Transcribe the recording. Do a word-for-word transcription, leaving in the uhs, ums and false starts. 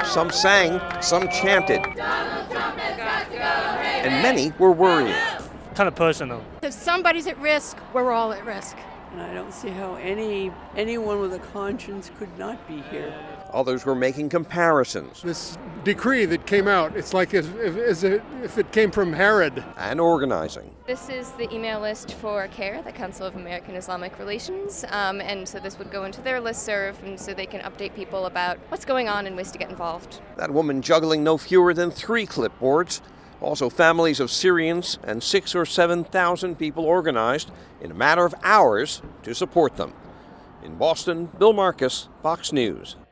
Some sang, some chanted. Donald Trump has got to go, hey, And many were worried. Kind of personal. If somebody's at risk, we're all at risk. And I don't see how any anyone with a conscience could not be here. Others were making comparisons. This decree that came out, it's like as if, as it, if it came from Herod. And organizing. This is the email list for CARE, the Council of American Islamic Relations, um, and so this would go into their listserv, and so they can update people about what's going on and ways to get involved. That woman juggling no fewer than three clipboards. Also families of Syrians and six or seven thousand people organized in a matter of hours to support them. In Boston, Bill Marcus, Fox News.